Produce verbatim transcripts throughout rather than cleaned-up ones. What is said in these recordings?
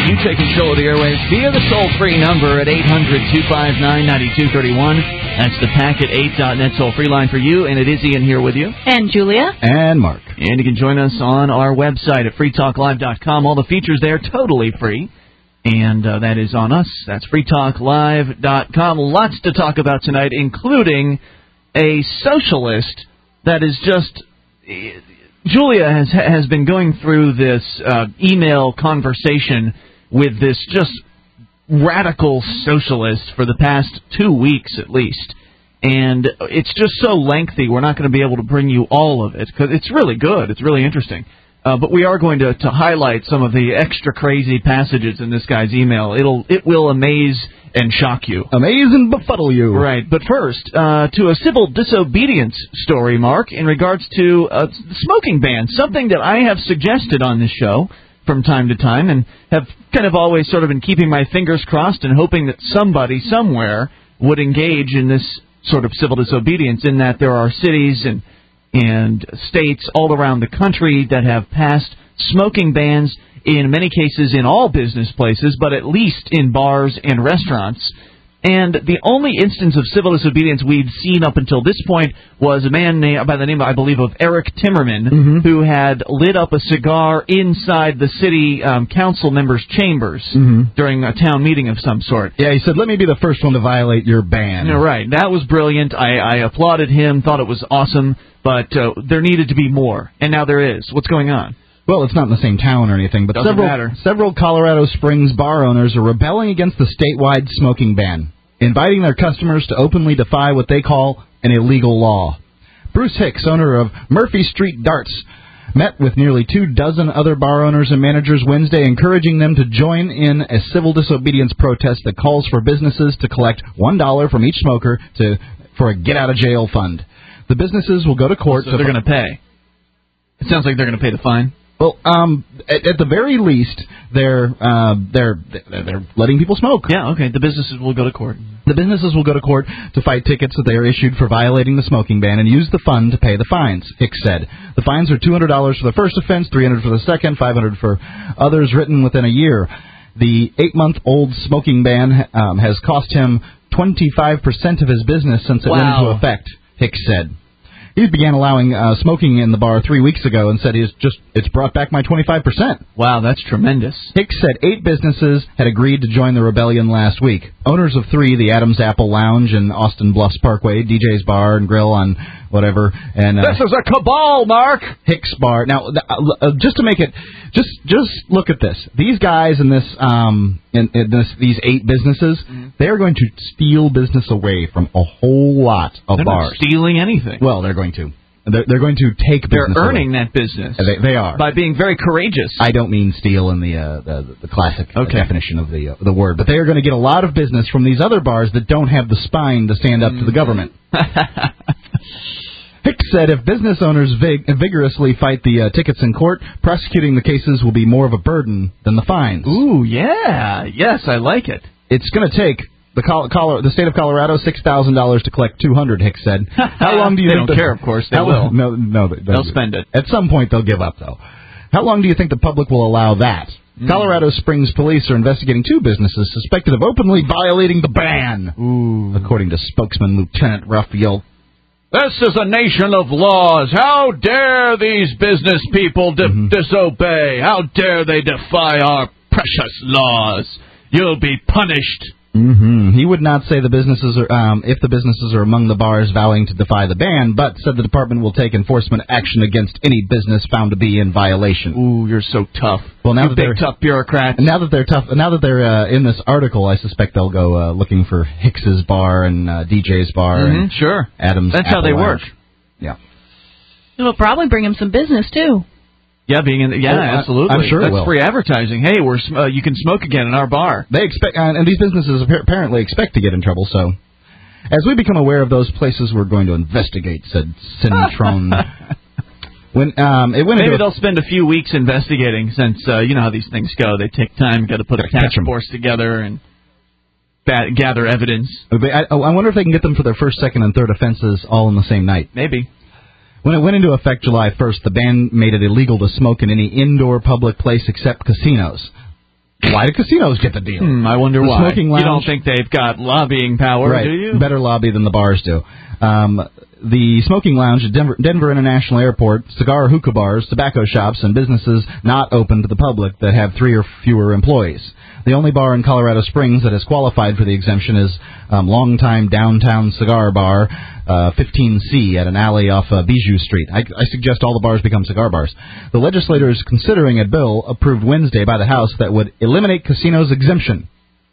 You take control of the airwaves via the toll-free number at eight hundred, two five nine, nine two three one. That's the packet eight dot net toll-free line for you, and it is Ian here with you. And Julia. And Mark. And you can join us on our website at free talk live dot com. All the features there totally free. And uh, that is on us. That's free talk live dot com. Lots to talk about tonight, including a socialist that is just... Julia has has been going through this uh, email conversation with this just radical socialist for the past two weeks at least. And it's just so lengthy, we're not going to be able to bring you all of it, because it's really good. It's really interesting. Uh, but we are going to, to highlight some of the extra crazy passages in this guy's email. It'll It will amaze and shock you. Amaze and befuddle you. Right. But first, uh, to a civil disobedience story, Mark, in regards to uh, the smoking ban, something that I have suggested on this show from time to time and have kind of always sort of been keeping my fingers crossed and hoping that somebody somewhere would engage in this sort of civil disobedience, in that there are cities and and states all around the country that have passed smoking bans, in many cases in all business places, but at least in bars and restaurants. And the only instance of civil disobedience we've seen up until this point was a man named, by the name, I believe, of Eric Timmerman, mm-hmm. who had lit up a cigar inside the city um, council members' chambers mm-hmm. during a town meeting of some sort. Yeah, he said, let me be the first one to violate your ban. Yeah, right. That was brilliant. I, I applauded him, thought it was awesome, but uh, there needed to be more. And now there is. What's going on? Well, it's not in the same town or anything, but Doesn't several matter. several Colorado Springs bar owners are rebelling against the statewide smoking ban, inviting their customers to openly defy what they call an illegal law. Bruce Hicks, owner of Murphy Street Darts, met with nearly two dozen other bar owners and managers Wednesday, encouraging them to join in a civil disobedience protest that calls for businesses to collect one dollar from each smoker to for a get-out-of-jail fund. The businesses will go to court. So they're going to pay. It sounds like they're going to pay the fine. Well, um, at, at the very least, they're uh, they're they're letting people smoke. Yeah, okay. The businesses will go to court. The businesses will go to court to fight tickets that they are issued for violating the smoking ban and use the fund to pay the fines, Hicks said. The fines are two hundred dollars for the first offense, three hundred dollars for the second, five hundred dollars for others written within a year. The eight-month-old smoking ban um, has cost him twenty-five percent of his business since it wow. went into effect, Hicks said. He began allowing uh, smoking in the bar three weeks ago and said he's just it's brought back my twenty-five percent. Wow, that's tremendous. Hicks said eight businesses had agreed to join the rebellion last week. Owners of three, the Adams Apple Lounge and Austin Bluffs Parkway, D J's Bar and Grill on whatever, and uh, this is a cabal, Mark. Hicks Bar. Now, uh, just to make it, just just look at this. These guys in this, um, in, in this, these eight businesses, mm-hmm. they are going to steal business away from a whole lot of they're bars. Not stealing anything. Well, they're going to. They're, they're going to take business They're earning away. that business. They, they are. By being very courageous. I don't mean steal in the uh, the, the classic okay. definition of the uh, the word, but they are going to get a lot of business from these other bars that don't have the spine to stand up mm. to the government. Hicks said if business owners vig- vigorously fight the uh, tickets in court, prosecuting the cases will be more of a burden than the fines. Ooh, yeah. Yes, I like it. It's going to take the Col- Col- the state of Colorado six thousand dollars to collect two hundred dollars, Hicks said. How long do you they think don't the, care, of course. They how, will. No, no, they, they'll spend it. At some point, they'll give up, though. How long do you think the public will allow that? Mm. Colorado Springs police are investigating two businesses suspected of openly violating the ban, Ooh. according to spokesman Lieutenant Raphael. This is a nation of laws. How dare these business people di- mm-hmm. disobey? How dare they defy our precious laws? You'll be punished. Mm-hmm. He would not say the businesses are, um, if the businesses are among the bars vowing to defy the ban, but said the department will take enforcement action against any business found to be in violation. Ooh, you're so tough. Well, now you that big they're tough bureaucrats. Now that they're tough, now that they're uh, in this article, I suspect they'll go uh, looking for Hicks's bar and uh, D J's bar mm-hmm, and sure. Adams. That's Apple how they Lounge. work. Yeah. It'll probably bring him some business too. Yeah, being in the, yeah, oh, absolutely. I'm sure That's it will. free advertising. Hey, we're uh, you can smoke again in our bar. They expect, uh, and these businesses apparently expect to get in trouble. So, as we become aware of those places, we're going to investigate," said Cintron. when um, it went maybe into they'll spend a few weeks investigating, since uh, you know how these things go. They take time, got to put a task force together and ba- gather evidence. I, I wonder if they can get them for their first, second, and third offenses all in the same night. Maybe. When it went into effect July first, the ban made it illegal to smoke in any indoor public place except casinos. Why do casinos get the deal? Hmm, I wonder the why. Smoking lounge, you don't think they've got lobbying power, right, do you? Better lobby than the bars do. Um, the Smoking Lounge at Denver, Denver International Airport, cigar hookah bars, tobacco shops, and businesses not open to the public that have three or fewer employees. The only bar in Colorado Springs that has qualified for the exemption is um, longtime downtown cigar bar, uh, fifteen C, at an alley off uh, Bijou Street. I, I suggest all the bars become cigar bars. The legislator is considering a bill approved Wednesday by the House that would eliminate casinos' exemption.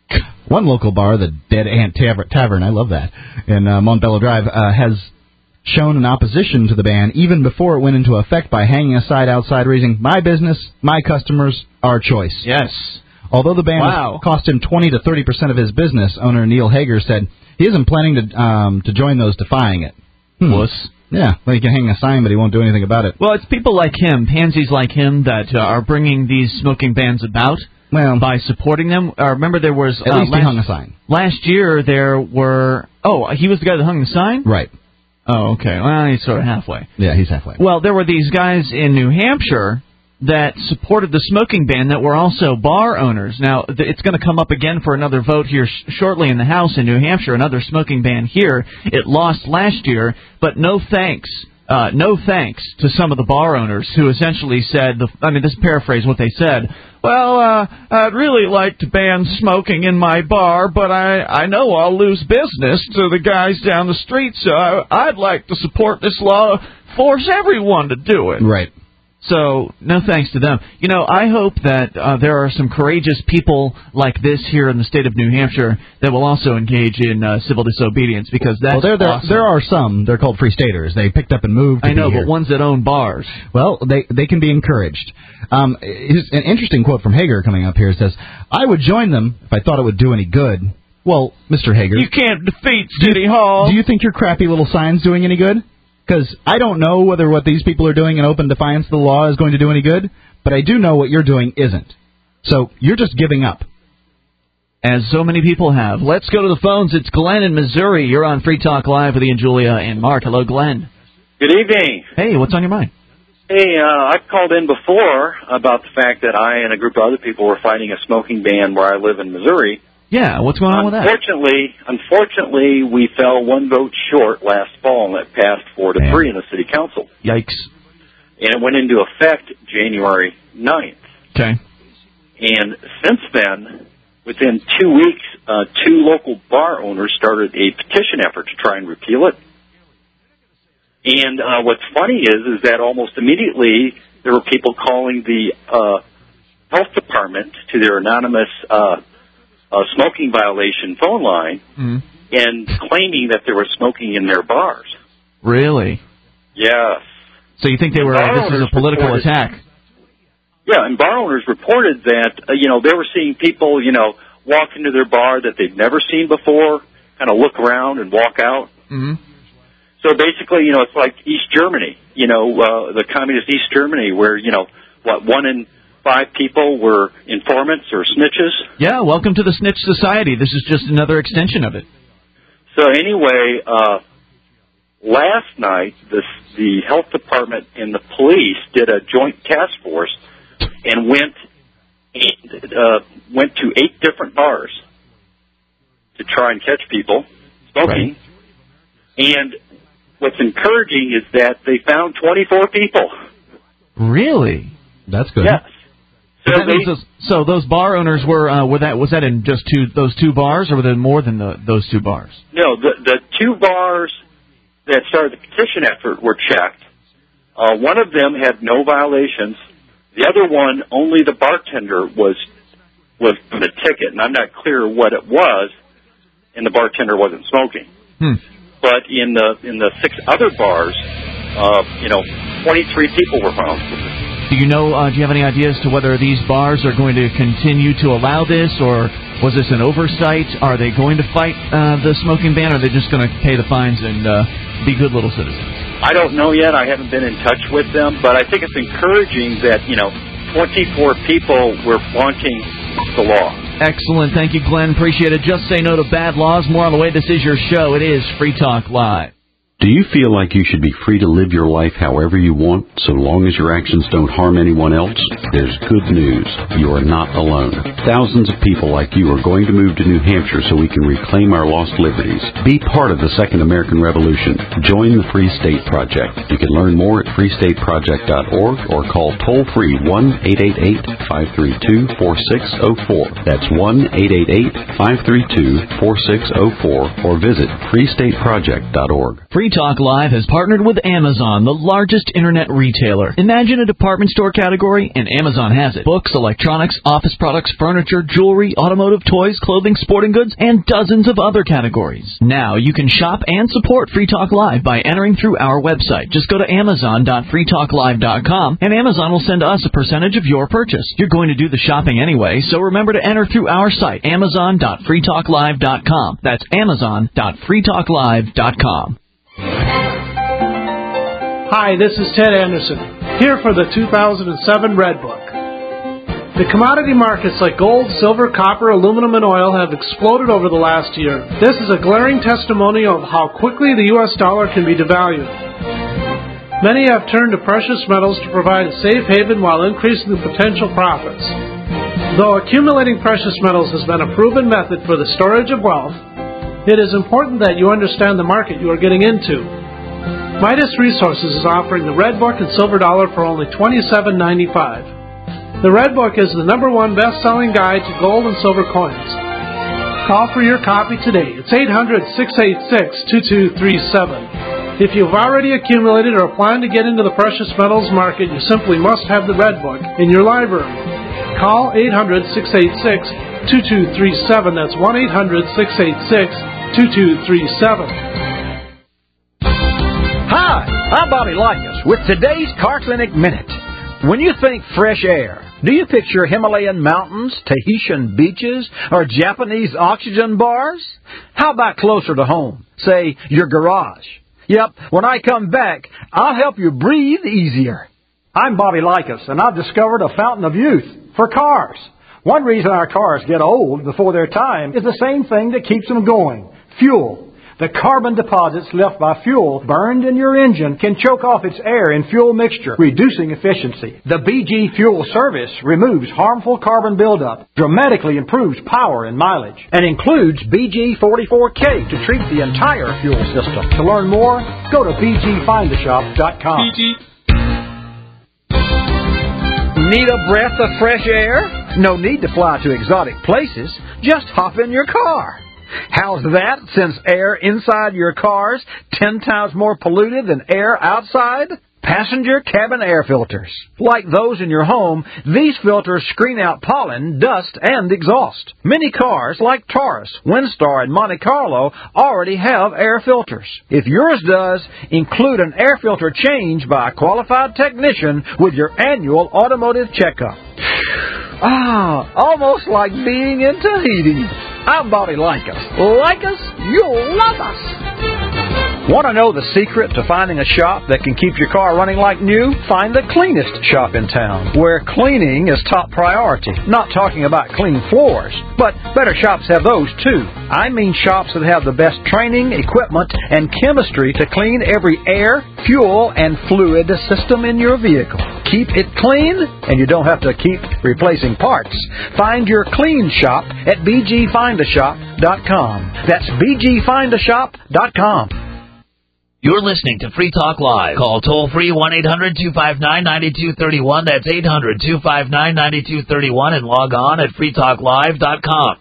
One local bar, the Dead Ant Tavern, I love that, in uh, Montbello Drive, uh, has shown an opposition to the ban even before it went into effect by hanging a sign outside reading, "My business, my customers, our choice." Yes. Although the ban wow. has cost him twenty to thirty percent of his business, owner Neil Hager said he isn't planning to um, to join those defying it. Hmm. Wuss. Yeah, well, he can hang a sign, but he won't do anything about it. Well, it's people like him, pansies like him, that uh, are bringing these smoking bans about. Well, by supporting them. Uh, remember, there was at uh, least last, he hung a sign. Last year, there were. Oh, he was the guy that hung the sign? Right. Oh, okay. Well, he's sort of halfway. Yeah, he's halfway. Well, there were these guys in New Hampshire that supported the smoking ban that were also bar owners. Now, th- it's going to come up again for another vote here sh- shortly in the House in New Hampshire, another smoking ban here. It lost last year, but no thanks. Uh, no thanks to some of the bar owners who essentially said, the, I mean, this paraphrase what they said, well, uh, I'd really like to ban smoking in my bar, but I, I know I'll lose business to the guys down the street, so I, I'd like to support this law, force everyone to do it. Right. So, no thanks to them. You know, I hope that uh, there are some courageous people like this here in the state of New Hampshire that will also engage in uh, civil disobedience, because that's well, there, there, awesome. there are some. They're called free staters. They picked up and moved to I know, be but here. ones that own bars. Well, they they can be encouraged. Um, here's an interesting quote from Hager coming up here. It says, "I would join them if I thought it would do any good." Well, Mister Hager, you can't defeat City Hall. Do you think your crappy little sign's doing any good? Because I don't know whether what these people are doing in open defiance of the law is going to do any good, but I do know what you're doing isn't. So you're just giving up. As so many people have. Let's go to the phones. It's Glenn in Missouri. You're on Free Talk Live with Ian, Julia, and Mark. Hello, Glenn. Good evening. Hey, what's on your mind? Hey, uh, I've called in before about the fact that I and a group of other people were fighting a smoking ban where I live in Missouri. Yeah, what's going on with that? Unfortunately, unfortunately, we fell one vote short last fall, and it passed four to three in the city council. Yikes. And it went into effect January ninth. Okay. And since then, within two weeks, uh, two local bar owners started a petition effort to try and repeal it. And uh, what's funny is, is that almost immediately there were people calling the uh, health department to their anonymous uh, uh, smoking violation phone line mm. and claiming that there was smoking in their bars. Really? Yes. So you think they were? Bar This is a political reported, attack? Yeah, and bar owners reported that uh, you know they were seeing people you know walk into their bar that they'd never seen before, kind of look around and walk out. Mm-hmm. So basically, you know, it's like East Germany, you know, uh, the communist East Germany, where, you know, what, one in five people were informants or snitches. Yeah, welcome to the snitch society. This is just another extension of it. So anyway, uh, last night, the, the health department and the police did a joint task force and went and, uh, went to eight different bars to try and catch people smoking. Right. And what's encouraging is that they found twenty-four people. Really? That's good. Yes. So, that they, those, so those bar owners were uh, were that was that in just two those two bars, or were there more than the, those two bars? No, the the two bars that started the petition effort were checked. Uh, one of them had no violations. The other one, only the bartender was was given a ticket, and I'm not clear what it was, and the bartender wasn't smoking. Hmm. But in the in the six other bars, uh, you know, twenty-three people were found. Do you know? Uh, do you have any idea as to whether these bars are going to continue to allow this, or was this an oversight? Are they going to fight uh, the smoking ban, or are they just going to pay the fines and uh, be good little citizens? I don't know yet. I haven't been in touch with them, but I think it's encouraging that you know, twenty-four people were flaunting the law. Excellent. Thank you, Glenn. Appreciate it. Just say no to bad laws. More on the way. This is your show. It is Free Talk Live. Do you feel like you should be free to live your life however you want, so long as your actions don't harm anyone else? There's good news. You are not alone. Thousands of people like you are going to move to New Hampshire so we can reclaim our lost liberties. Be part of the Second American Revolution. Join the Free State Project. You can learn more at free state project dot org or call toll-free one eight eight eight, five three two, four six zero four. That's one eight eight eight, five three two, four six zero four or visit free state project dot org. Free Talk Live has partnered with Amazon, the largest internet retailer. Imagine a department store category, and Amazon has it. Books, electronics, office products, furniture, jewelry, automotive, toys, clothing, sporting goods, and dozens of other categories. Now you can shop and support Free Talk Live by entering through our website. Just go to amazon dot free talk live dot com, and Amazon will send us a percentage of your purchase. You're going to do the shopping anyway, so remember to enter through our site, amazon dot free talk live dot com. That's amazon dot free talk live dot com. Hi, this is Ted Anderson, here for the two thousand seven Red Book. The commodity markets like gold, silver, copper, aluminum, and oil have exploded over the last year. This is a glaring testimony of how quickly the U S dollar can be devalued. Many have turned to precious metals to provide a safe haven while increasing the potential profits. Though accumulating precious metals has been a proven method for the storage of wealth, it is important that you understand the market you are getting into. Midas Resources is offering the Red Book and Silver Dollar for only twenty-seven ninety-five. The Red Book is the number one best-selling guide to gold and silver coins. Call for your copy today. It's eight hundred, six eight six, two two three seven. If you've already accumulated or plan to get into the precious metals market, you simply must have the Red Book in your library. Call eight hundred, six eight six, two two three seven. That's one eight hundred, six eight six, two two three seven. Hi, I'm Bobby Likas with today's Car Clinic Minute. When you think fresh air, do you picture Himalayan mountains, Tahitian beaches, or Japanese oxygen bars? How about closer to home? Say, your garage. Yep, when I come back, I'll help you breathe easier. I'm Bobby Likas, and I've discovered a fountain of youth for cars. One reason our cars get old before their time is the same thing that keeps them going, fuel. The carbon deposits left by fuel burned in your engine can choke off its air and fuel mixture, reducing efficiency. The B G Fuel Service removes harmful carbon buildup, dramatically improves power and mileage, and includes B G forty-four K to treat the entire fuel system. To learn more, go to b g find a shop dot com. B G. Need a breath of fresh air? No need to fly to exotic places. Just hop in your car. How's that, since air inside your car's ten times more polluted than air outside? Passenger cabin air filters. Like those in your home, these filters screen out pollen, dust, and exhaust. Many cars, like Taurus, Windstar, and Monte Carlo, already have air filters. If yours does, include an air filter change by a qualified technician with your annual automotive checkup. Ah, almost like being in Tahiti. I'm Bobby Likas. Like us, you'll love us. Want to know the secret to finding a shop that can keep your car running like new? Find the cleanest shop in town, where cleaning is top priority. Not talking about clean floors, but better shops have those too. I mean shops that have the best training, equipment, and chemistry to clean every air, fuel, and fluid system in your vehicle. Keep it clean, and you don't have to keep replacing parts. Find your clean shop at b g find a shop dot com. That's b g find a shop dot com. You're listening to Free Talk Live. Call toll-free one eight hundred two five nine nine two three one. That's eight hundred two five nine nine two three one, and log on at free talk live dot com.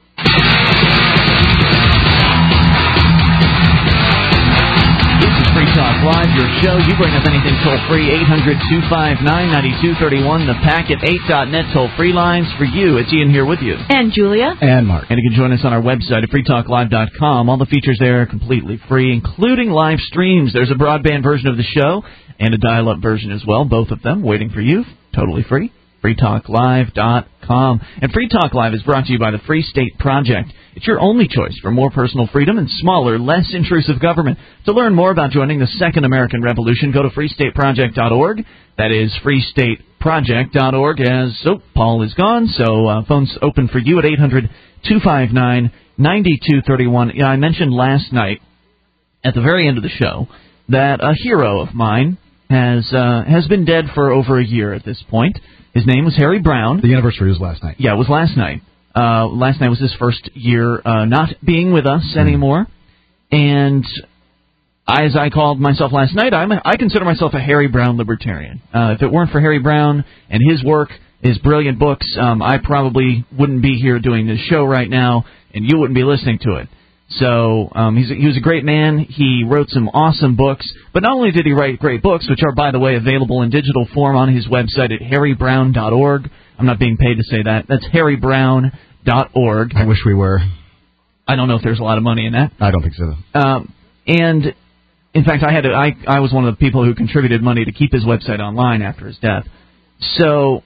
This is Free Talk Live, your show. You bring up anything toll-free, eight hundred two five nine nine two three one, the packet eight dot net toll-free lines for you. It's Ian here with you. And Julia. And Mark. And you can join us on our website at free talk live dot com. All the features there are completely free, including live streams. There's a broadband version of the show and a dial-up version as well, both of them waiting for you, totally free. free talk live dot com. And Free Talk Live is brought to you by the Free State Project. It's your only choice for more personal freedom and smaller, less intrusive government. To learn more about joining the Second American Revolution, go to free state project dot org. That is free state project dot org. As oh, Paul is gone, so uh, phone's open for you at eight hundred two five nine nine two three one. Yeah, I mentioned last night at the very end of the show that a hero of mine has uh, has been dead for over a year at this point. His name was Harry Brown. The anniversary was last night. Yeah, it was last night. Uh, last night was his first year uh, not being with us mm. anymore. And as I called myself last night, I'm a, I consider myself a Harry Brown libertarian. Uh, if it weren't for Harry Brown and his work, his brilliant books, um, I probably wouldn't be here doing this show right now, and you wouldn't be listening to it. So um, he's a, he was a great man. He wrote some awesome books. But not only did he write great books, which are, by the way, available in digital form on his website at harry brown dot org. I'm not being paid to say that. That's harry brown dot org. I wish we were. I don't know if there's a lot of money in that. I don't think so. Um, and, in fact, I had to, I, I was one of the people who contributed money to keep his website online after his death. So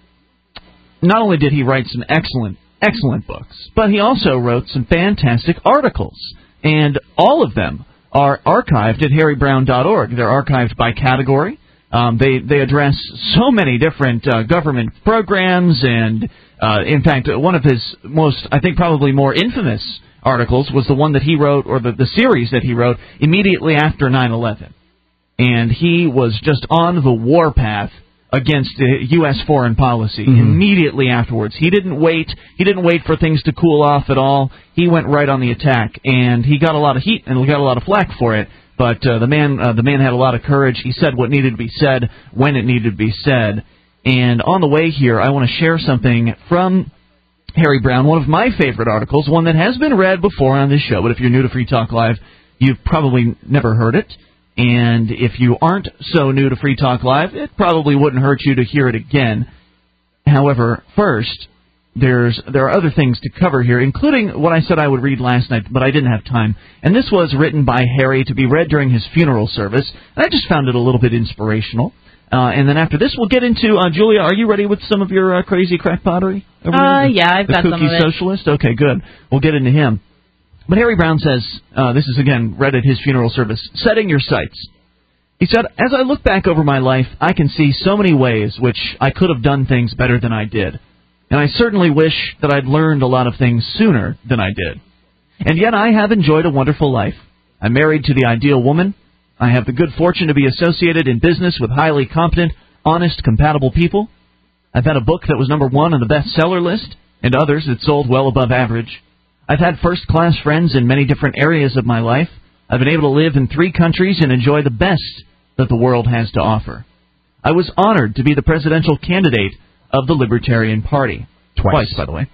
not only did he write some excellent Excellent books, but he also wrote some fantastic articles, and all of them are archived at harry brown dot org. They're archived by category. Um, they they address so many different uh, government programs, and uh, in fact, one of his most, I think, probably more infamous articles was the one that he wrote, or the, the series that he wrote immediately after nine eleven, and he was just on the warpath against uh, U S foreign policy mm-hmm. immediately afterwards. He didn't wait. He didn't wait for things to cool off at all. He went right on the attack, and he got a lot of heat and he got a lot of flack for it. But uh, the man, uh, the man had a lot of courage. He said what needed to be said when it needed to be said. And on the way here, I want to share something from Harry Brown, one of my favorite articles, one that has been read before on this show. But if you're new to Free Talk Live, you've probably never heard it. And if you aren't so new to Free Talk Live, it probably wouldn't hurt you to hear it again. However, first, there's there are other things to cover here, including what I said I would read last night, but I didn't have time. And this was written by Harry to be read during his funeral service, and I just found it a little bit inspirational. Uh, and then after this, we'll get into, uh, Julia, are you ready with some of your uh, crazy crack pottery? Uh, yeah, I've the got some of it. The cookie socialist? Okay, good. We'll get into him. But Harry Brown says, uh, this is again read at his funeral service, setting your sights. He said, as I look back over my life, I can see so many ways which I could have done things better than I did. And I certainly wish that I'd learned a lot of things sooner than I did. And yet I have enjoyed a wonderful life. I'm married to the ideal woman. I have the good fortune to be associated in business with highly competent, honest, compatible people. I've had a book that was number one on the bestseller list, and others that sold well above average. I've had first-class friends in many different areas of my life. I've been able to live in three countries and enjoy the best that the world has to offer. I was honored to be the presidential candidate of the Libertarian Party. Twice, Twice by the way.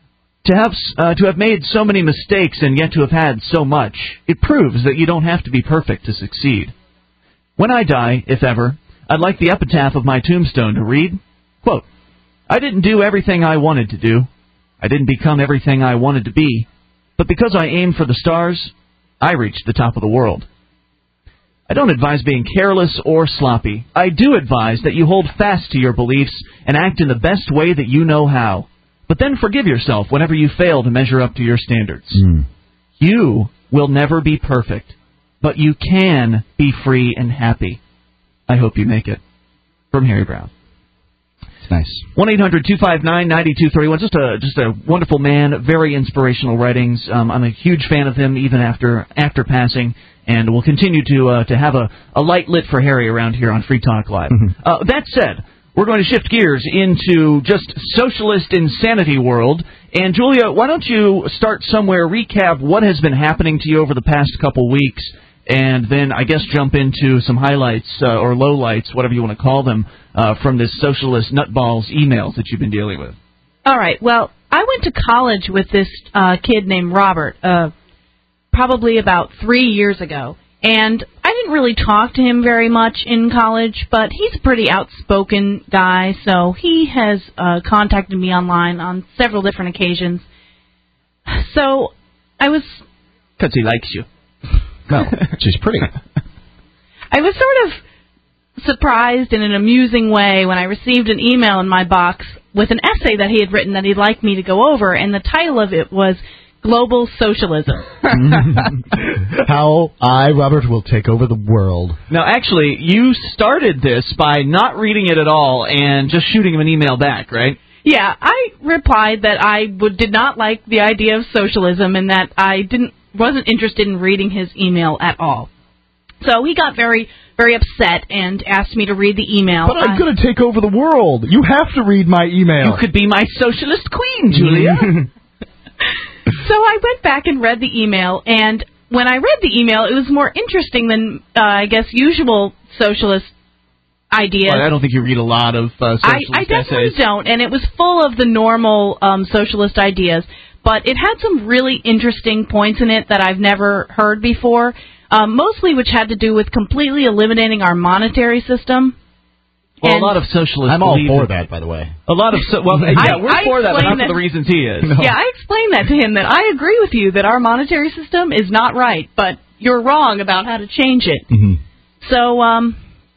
To have, uh, to have made so many mistakes and yet to have had so much, it proves that you don't have to be perfect to succeed. When I die, if ever, I'd like the epitaph of my tombstone to read, quote, I didn't do everything I wanted to do. I didn't become everything I wanted to be. But because I aimed for the stars, I reached the top of the world. I don't advise being careless or sloppy. I do advise that you hold fast to your beliefs and act in the best way that you know how. But then forgive yourself whenever you fail to measure up to your standards. Mm. You will never be perfect, but you can be free and happy. I hope you make it. From Harry Brown. It's nice. one eight hundred two five nine nine two three one. Just a just a wonderful man. Very inspirational writings. Um, I'm a huge fan of him even after after passing, and we'll continue to uh, to have a, a light lit for Harry around here on Free Talk Live. Mm-hmm. Uh, that said, we're going to shift gears into just socialist insanity world. And Julia, why don't you start somewhere, recap what has been happening to you over the past couple weeks, and then I guess jump into some highlights uh, or lowlights, whatever you want to call them, uh, from this socialist nutballs emails that you've been dealing with. All right. Well, I went to college with this uh, kid named Robert uh, probably about three years ago. And I didn't really talk to him very much in college, but he's a pretty outspoken guy, so he has uh, contacted me online on several different occasions. So I was... Because he likes you. No, she's pretty. I was sort of surprised in an amusing way when I received an email in my box with an essay that he had written that he'd like me to go over, and the title of it was Global Socialism. How I, Robert, will take over the world. Now, actually, you started this by not reading it at all and just shooting him an email back, right? Yeah, I replied that I would, did not like the idea of socialism and that I didn't wasn't interested in reading his email at all. So he got very, very upset and asked me to read the email. But I'm going to take over the world. You have to read my email. You could be my socialist queen, Julia. So I went back and read the email, and when I read the email, it was more interesting than, uh, I guess, usual socialist ideas. Well, I don't think you read a lot of uh, socialist I, I definitely essays. don't, and it was full of the normal um, socialist ideas, but it had some really interesting points in it that I've never heard before, um, mostly which had to do with completely eliminating our monetary system. Well, And a lot of socialists I'm all believe for that, that, by the way. A lot of so, well, yeah, I- we're I for that, but not explained for the that- reasons he is. No. Yeah, I explained that to him, that I agree with you that our monetary system is not right, but you're wrong about how to change it. Mm-hmm. So, um,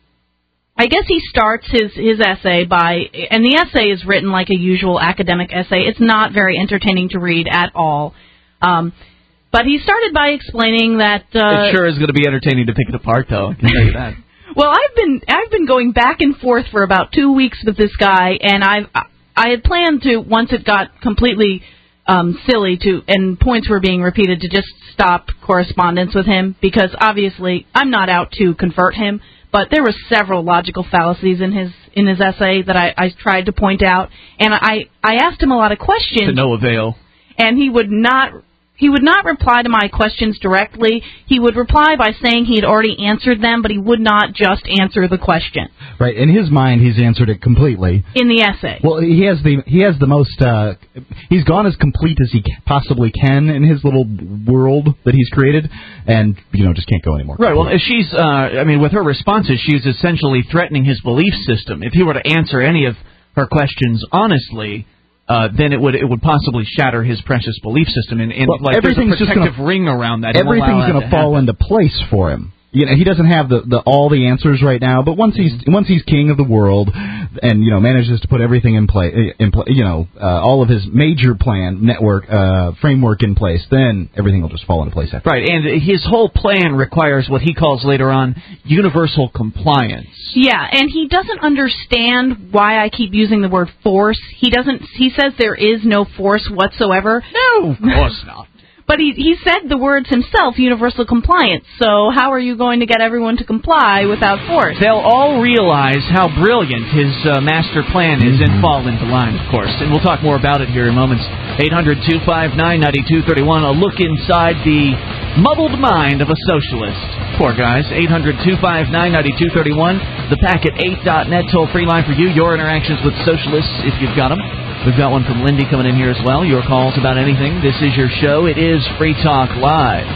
I guess he starts his, his essay by, and the essay is written like a usual academic essay. It's not very entertaining to read at all. Um, but he started by explaining that... Uh, it sure is going to be entertaining to pick it apart, though, I can tell you that. Well, I've been I've been going back and forth for about two weeks with this guy, and I've I had planned to, once it got completely um, silly to and points were being repeated, to just stop correspondence with him, because obviously I'm not out to convert him, but there were several logical fallacies in his in his essay that I, I tried to point out, and I I asked him a lot of questions To no avail. and he would not he would not reply to my questions directly. He would reply by saying he had already answered them, but he would not just answer the question. Right. In his mind, he's answered it completely. In the essay. Well, he has the he has the most. Uh, he's gone as complete as he possibly can in his little world that he's created, and you know just can't go anymore. Right. Well, if she's, uh, I mean, with her responses, she's essentially threatening his belief system. If he were to answer any of her questions honestly, uh, then it would it would possibly shatter his precious belief system, and, and well, like there's a everything's just protective gonna, ring around that. Everything's going to fall into place for him. You know, he doesn't have the, the all the answers right now, but once he's once he's king of the world, and you know manages to put everything in play, in play, you know, uh, all of his major plan network uh, framework in place, then everything will just fall into place after. Right, and his whole plan requires what he calls later on universal compliance. Yeah, and he doesn't understand why I keep using the word force. He doesn't. He says there is no force whatsoever. No, of course not. But he he said the words himself, universal compliance. So how are you going to get everyone to comply without force? They'll all realize how brilliant his uh, master plan is and fall into line, of course. And we'll talk more about it here in moments. eight hundred two five nine nine two three one, a look inside the muddled mind of a socialist. Poor guys. eight hundred two five nine nine two three one, the packet eight dot net toll-free line for you, your interactions with socialists if you've got them. We've got one from Lindy coming in here as well. Your calls about anything. This is your show. It is Free Talk Live.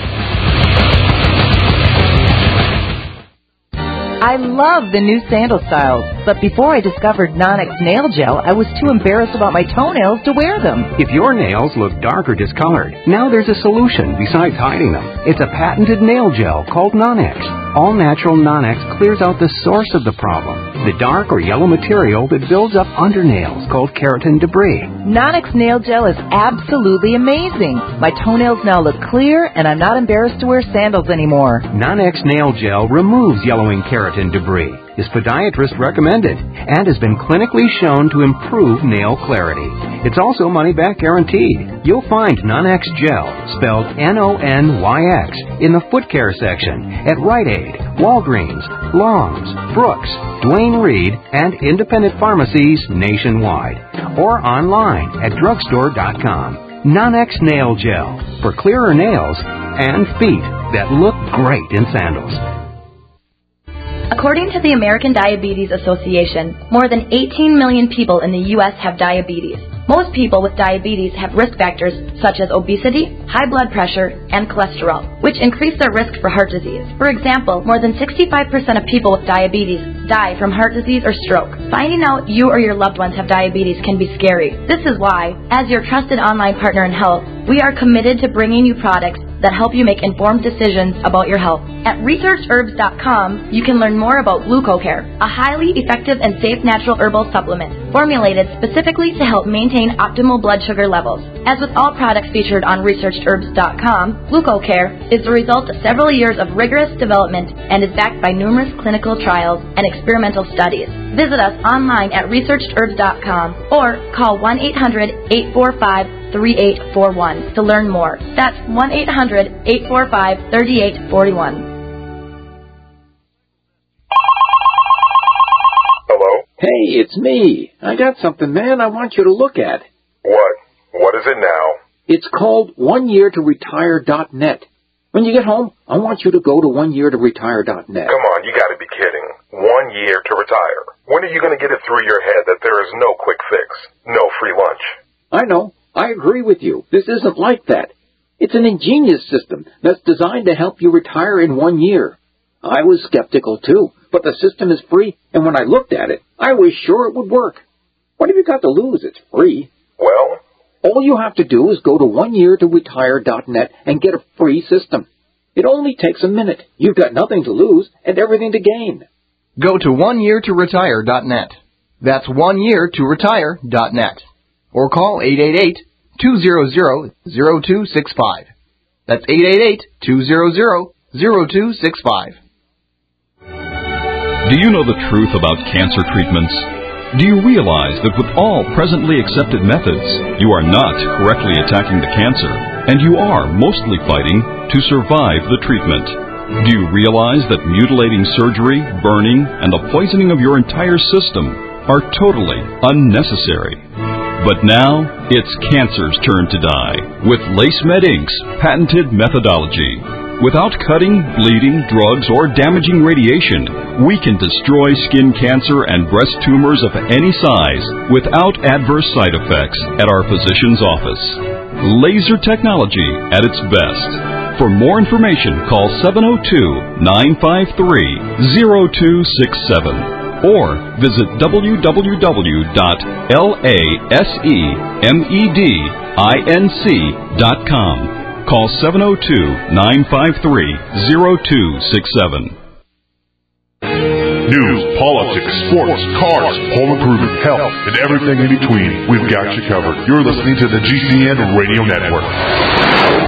I love the new sandal styles, but before I discovered Nonex Nail Gel, I was too embarrassed about my toenails to wear them. If your nails look dark or discolored, now there's a solution besides hiding them. It's a patented nail gel called Nonex. All-natural Nonex clears out the source of the problem, the dark or yellow material that builds up under nails called keratin debris. Nonex Nail Gel is absolutely amazing. My toenails now look clear, and I'm not embarrassed to wear sandals anymore. Nonex Nail Gel removes yellowing keratin debris, is podiatrist recommended, and has been clinically shown to improve nail clarity. It's also money-back guaranteed. You'll find Nonex Gel, spelled N O N Y X, in the foot care section at Rite Aid, Walgreens, Long's, Brooks, Duane Reade, and independent pharmacies nationwide, or online at drugstore dot com. Nonex Nail Gel, for clearer nails and feet that look great in sandals. According to the American Diabetes Association, more than eighteen million people in the U S have diabetes. Most people with diabetes have risk factors such as obesity, high blood pressure, and cholesterol, which increase their risk for heart disease. For example, more than sixty-five percent of people with diabetes die from heart disease or stroke. Finding out you or your loved ones have diabetes can be scary. This is why, as your trusted online partner in health, we are committed to bringing you products that help you make informed decisions about your health. At research herbs dot com, you can learn more about GlucoCare, a highly effective and safe natural herbal supplement formulated specifically to help maintain optimal blood sugar levels. As with all products featured on research herbs dot com, GlucoCare is the result of several years of rigorous development and is backed by numerous clinical trials and experimental studies. Visit us online at research herbs dot com or call one eight hundred eight four five three eight four one to learn more. That's one eight hundred eight four five three eight four one. Hey, it's me. I got something, man, I want you to look at. What? What is it now? It's called one year to retire dot net. When you get home, I want you to go to one year to retire dot net. Come on, you gotta be kidding. One year to retire. When are you gonna get it through your head that there is no quick fix? No free lunch? I know. I agree with you. This isn't like that. It's an ingenious system that's designed to help you retire in one year. I was skeptical, too, but the system is free, and when I looked at it, I was sure it would work. What have you got to lose? It's free. Well? All you have to do is go to one year to retire dot net and get a free system. It only takes a minute. You've got nothing to lose and everything to gain. Go to one year to retire dot net. That's one year to retire dot net. Or call eight eight eight, two hundred, zero two six five. That's eight eight eight, two hundred, zero two six five. Do you know the truth about cancer treatments? Do you realize that with all presently accepted methods, you are not correctly attacking the cancer, and you are mostly fighting to survive the treatment? Do you realize that mutilating surgery, burning, and the poisoning of your entire system are totally unnecessary? But now, it's cancer's turn to die with LaceMed Incorporated's patented methodology. Without cutting, bleeding, drugs, or damaging radiation, we can destroy skin cancer and breast tumors of any size without adverse side effects at our physician's office. Laser technology at its best. For more information, call seven oh two, nine five three, oh two six seven or visit w w w dot lasemedinc dot com. Call seven oh two, nine five three, oh two six seven. News, politics, sports, cars, home improvement, health, and everything in between. We've got you covered. You're listening to the G C N Radio Network.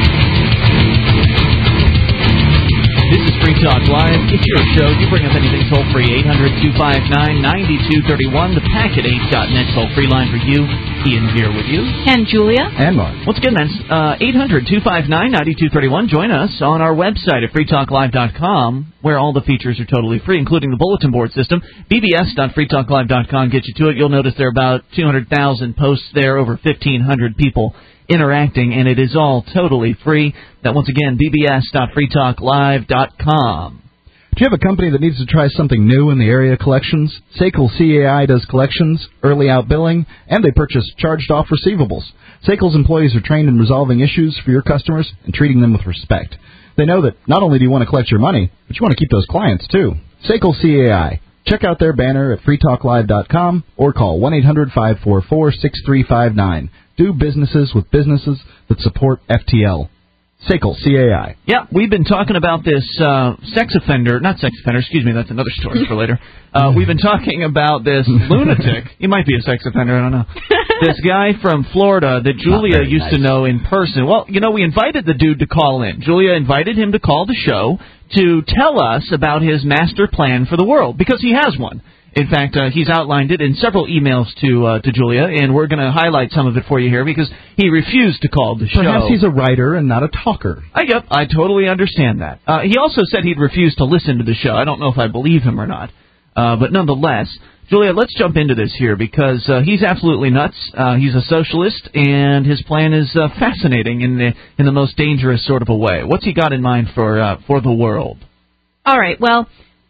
This is Free Talk Live. It's your show. You bring up anything toll-free, eight hundred, two five nine, nine two three one, the packet eight dot net toll-free line for you. Ian here with you. And Julia. And Mark. Once again, that's uh, eight hundred, two five nine, nine two three one. Join us on our website at free talk live dot com, where all the features are totally free, including the bulletin board system. b b s dot free talk live dot com gets you to it. You'll notice there are about two hundred thousand posts there, over fifteen hundred people interacting, and it is all totally free. That, once again, b b s dot free talk live dot com. Do you have a company that needs to try something new in the area collections? SACL C A I does collections, early out billing, and they purchase charged-off receivables. SACL's employees are trained in resolving issues for your customers and treating them with respect. They know that not only do you want to collect your money, but you want to keep those clients, too. SACL C A I. Check out their banner at free talk live dot com or call one eight hundred, five four four, six three five nine. Do businesses with businesses that support F T L. SACL, C A I. Yeah, we've been talking about this uh, sex offender, not sex offender, excuse me, that's another story for later. Uh, we've been talking about this lunatic. He might be a sex offender, I don't know. This guy from Florida that Julia used nice. to know in person. Well, you know, we invited the dude to call in. Julia invited him to call the show to tell us about his master plan for the world, because he has one. In fact, uh, he's outlined it in several emails to uh, to Julia, and we're going to highlight some of it for you here because he refused to call the show. Perhaps he's a writer and not a talker. I, yep, I totally understand that. Uh, he also said he'd refuse to listen to the show. I don't know if I believe him or not. Uh, but nonetheless, Julia, let's jump into this here because uh, he's absolutely nuts. Uh, he's a socialist, and his plan is uh, fascinating in the in the most dangerous sort of a way. What's he got in mind for uh, for the world? All right, well...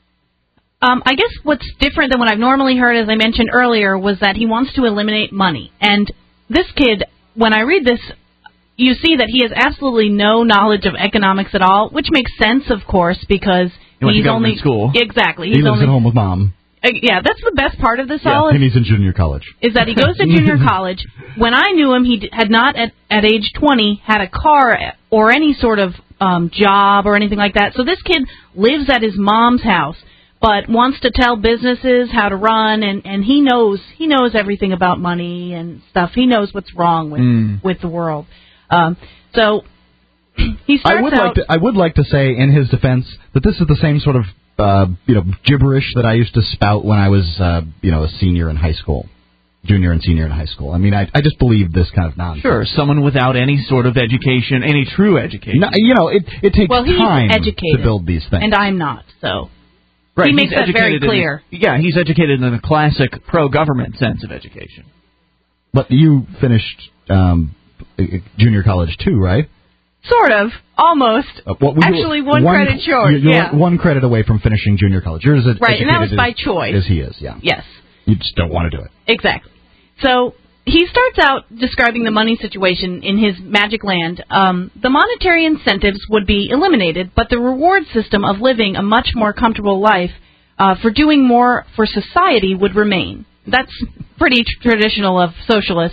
Um, I guess what's different than what I've normally heard, as I mentioned earlier, was that he wants to eliminate money. And this kid, when I read this, you see that he has absolutely no knowledge of economics at all, which makes sense, of course, because he went he's to only school. Exactly. He's he lives only, at home with mom. Uh, yeah, that's the best part of this yeah, all. And he's in junior college. Is that he goes to junior college. When I knew him, he d- had not, at, at age twenty, had a car or any sort of um, job or anything like that. So this kid lives at his mom's house, but wants to tell businesses how to run, and, and he knows he knows everything about money and stuff. He knows what's wrong with mm. with the world. Um, so he starts I would out. Like to, I would like to say, in his defense, that this is the same sort of uh, you know gibberish that I used to spout when I was uh, you know a senior in high school, junior and senior in high school. I mean, I I just believe this kind of nonsense. Sure, someone without any sort of education, any true education. No, you know, it it takes well, he's time educated, to build these things, and I'm not, so. Right, he makes he's that very educated in clear. the- yeah, he's educated in the classic pro-government sense of education. But you finished um, junior college too, right? Sort of, almost. Uh, what, you- Actually, one, credit short. You're, you're yeah. one credit away from finishing junior college. You're as ed- Right, and that was educated by as, choice. as he is. Yeah. Yes. You just don't want to do it. Exactly. So he starts out describing the money situation in his magic land. Um, the monetary incentives would be eliminated, but the reward system of living a much more comfortable life uh, for doing more for society would remain. That's pretty tr- traditional of socialists.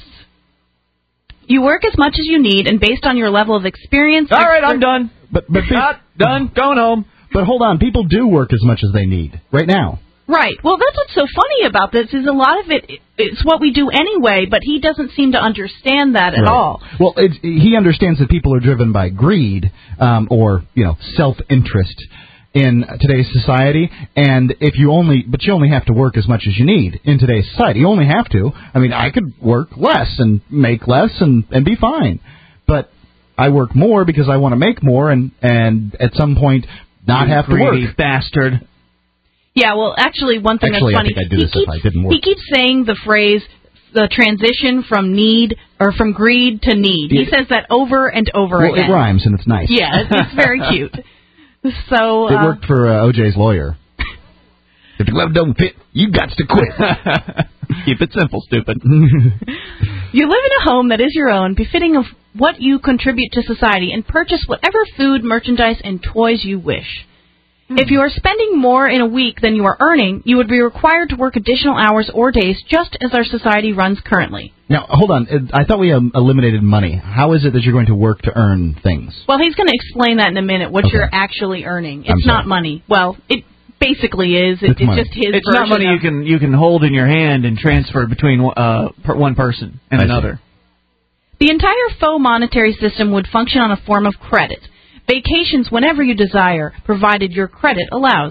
You work as much as you need, and based on your level of experience... All right, I'm done. But, but Not done. Going home. But hold on, people do work as much as they need right now. Right. Well, that's what's so funny about this is a lot of it, it's what we do anyway, but he doesn't seem to understand that at Right. all. Well, it's, he understands that people are driven by greed um, or you know self-interest in today's society, and if you only, but you only have to work as much as you need in today's society. You only have to. I mean, I could work less and make less and, and be fine, but I work more because I want to make more, and and at some point not You have to greedy work. bastard. Yeah, well, actually, one thing Actually, that's I funny, think I'd do he, this if keeps, I didn't work. he keeps saying the phrase, the transition from need, or from greed to need. He Yeah. says that over and over Well, again. it rhymes and it's nice. Yeah, it's, it's very cute. So, It uh, worked for uh, O J's lawyer. If the glove don't fit, you got to quit. Keep it simple, stupid. you live in a home that is your own, befitting of what you contribute to society, and purchase whatever food, merchandise, and toys you wish. If you are spending more in a week than you are earning, you would be required to work additional hours or days, just as our society runs currently. Now, hold on. I thought we um, eliminated money. How is it that you're going to work to earn things? Well, he's going to explain that in a minute, what Okay. you're actually earning. I'm It's sorry. not money. Well, it basically is. It, It's it's money. just his It's version not money of- you can you can hold in your hand and transfer between uh, per one person and I see. another. The entire faux monetary system would function on a form of credit. Vacations whenever you desire, provided your credit allows.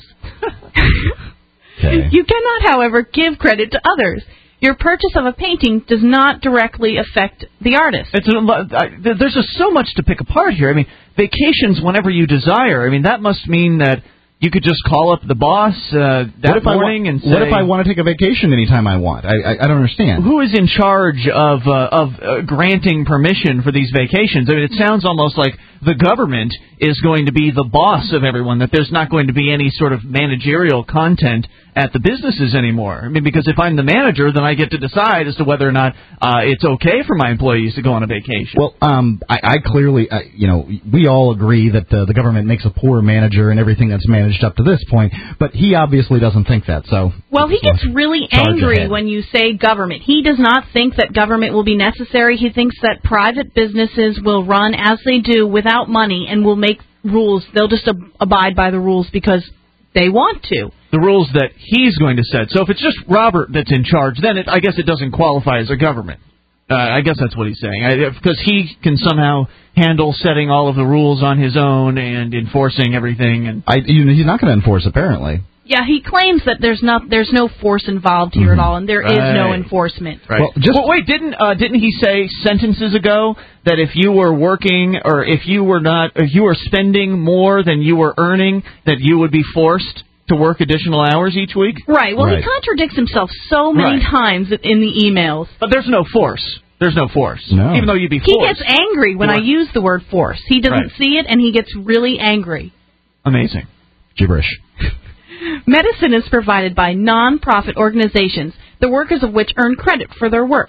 Okay. You cannot, however, give credit to others. Your purchase of a painting does not directly affect the artist. It's a, lo- I, th- there's just so much to pick apart here. I mean, vacations whenever you desire. I mean, that must mean that you could just call up the boss uh, that what if morning I wa- and say, what if I want to take a vacation anytime I want? I I, I don't understand. who is in charge of uh, of uh, granting permission for these vacations? I mean, it sounds almost like the government is going to be the boss of everyone, that there's not going to be any sort of managerial content at the businesses anymore. I mean, because if I'm the manager, then I get to decide as to whether or not uh, it's okay for my employees to go on a vacation. Well, um, I, I clearly, uh, you know, we all agree that uh, the government makes a poor manager and everything that's managed up to this point, but he obviously doesn't think that, so... Well, he gets really Charge angry ahead. when you say government. He does not think that government will be necessary. He thinks that private businesses will run as they do without money and will make rules. They'll just ab- abide by the rules because they want to. The rules that he's going to set. So if it's just Robert that's in charge, then it, I guess it doesn't qualify as a government. Uh, I guess that's what he's saying. I, because he can somehow handle setting all of the rules on his own and enforcing everything. And I, you know, he's not going to enforce, apparently. Yeah, he claims that there's not there's no force involved here Mm-hmm. at all, and there is no Right. enforcement. Right. Well, just well, wait, didn't uh, didn't he say sentences ago that if you were working or if you were not if you were spending more than you were earning, that you would be forced to work additional hours each week? Right. Well, Right. he contradicts himself so many Right. times in the emails. But there's no force. There's no force. No. Even though you'd be He forced. gets angry when I Right. use the word force. He doesn't Right. see it, and he gets really angry. Amazing. Gibberish. Medicine is provided by non-profit organizations, the workers of which earn credit for their work.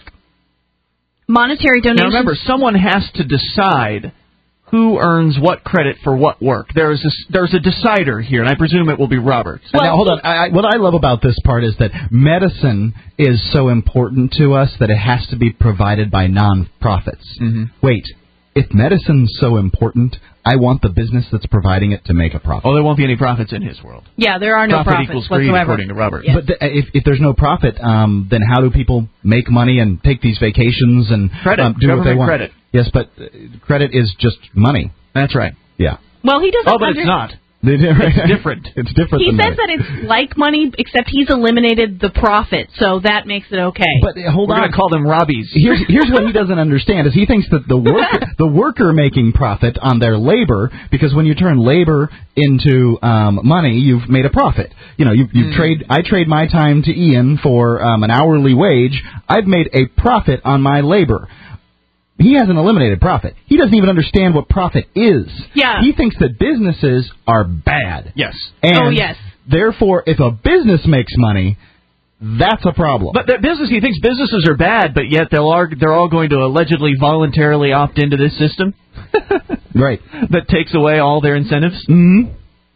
Monetary Now donations... remember, someone has to decide who earns what credit for what work. There is a, there's a decider here, and I presume it will be Robert. And now, hold on. I, I, what I love about this part is that medicine is so important to us that it has to be provided by non-profits. Mm-hmm. Wait, if medicine's so important, I want the business that's providing it to make a profit. Oh, there won't be any profits in his world. Yeah, there are no Profit profits equals greed, whatsoever. according to Robert. Yes. But the, if, if there's no profit, um, then how do people make money and take these vacations and Credit. um, do what they Government want? credit. Yes, but uh, credit is just money. That's right. Yeah. Well, he doesn't. Oh, but under- it's not. It's different. It's different He than says that it's like money, except he's eliminated the profit, so that makes it okay. But uh, hold We're on. going to call them Robbies. Here's here's what he doesn't understand is he thinks that the worker the worker making profit on their labor, because when you turn labor into um, money, you've made a profit. You know, you you mm. trade I trade my time to Ian for um, an hourly wage. I've made a profit on my labor. He hasn't eliminated profit. He doesn't even understand what profit is. Yeah. He thinks that businesses are bad. Yes. And oh, yes. Therefore, if a business makes money, that's a problem. But the business, he thinks businesses are bad, but yet they'll are, they're all going to allegedly voluntarily opt into this system. Right. That takes away all their incentives. Mm-hmm.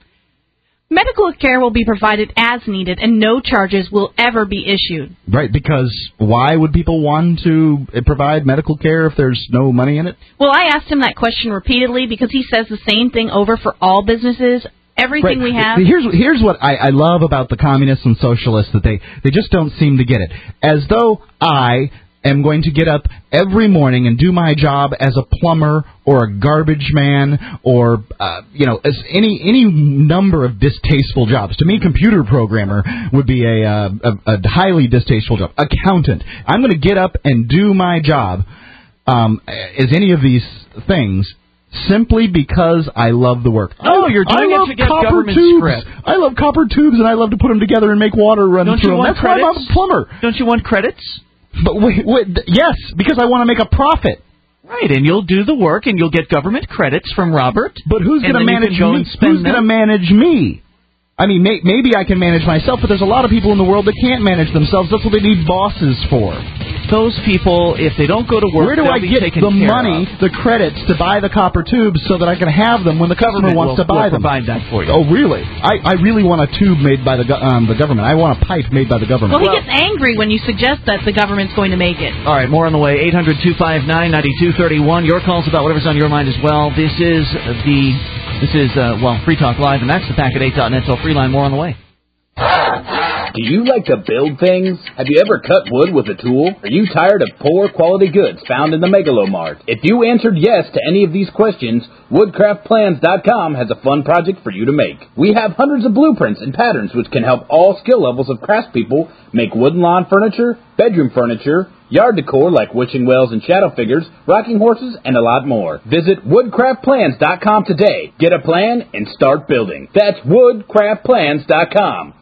Medical care will be provided as needed, and no charges will ever be issued. Right, because why would people want to provide medical care if there's no money in it? Well, I asked him that question repeatedly because he says the same thing over for all businesses. Everything right. we have. Here's here's what I, I love about the communists and socialists, that they, they just don't seem to get it. As though I am going to get up every morning and do my job as a plumber or a garbage man or, uh, you know, as any any number of distasteful jobs. To me, computer programmer would be a, uh, a, a highly distasteful job. Accountant. I'm going to get up and do my job um, as any of these things simply because I love the work. Oh, you're doing I it love to get copper government tubes. spread. I love copper tubes, and I love to put them together and make water run Don't through you them. want That's why credits? I'm a plumber. Don't you want credits? But wait, wait, yes, because I want to make a profit. Right, and you'll do the work, and you'll get government credits from Robert. But who's going to manage go me? Who's Who's going to manage me? I mean, may, maybe I can manage myself, but there's a lot of people in the world that can't manage themselves. That's what they need bosses for. Those people, if they don't go to work, where do I get the money, of. the credits to buy the copper tubes so that I can have them when the customer Government wants will, to buy will them? Provide that for you. Oh, really? I, I really want a tube made by the go- um, the government. I want a pipe made by the government. Well, he gets angry when you suggest that the government's going to make it. All right, more on the way. eight hundred two five nine nine two three one. Your calls about whatever's on your mind as well. This is the this is uh, well, Free Talk Live, and that's the packet eight dot net toll free line. More on the way. Do you like to build things? Have you ever cut wood with a tool? Are you tired of poor quality goods found in the Megalomart? If you answered yes to any of these questions, woodcraft plans dot com has a fun project for you to make. We have hundreds of blueprints and patterns which can help all skill levels of craftspeople make wooden lawn furniture, bedroom furniture, yard decor like wishing wells and shadow figures, rocking horses, and a lot more. Visit woodcraft plans dot com today. Get a plan and start building. That's woodcraft plans dot com.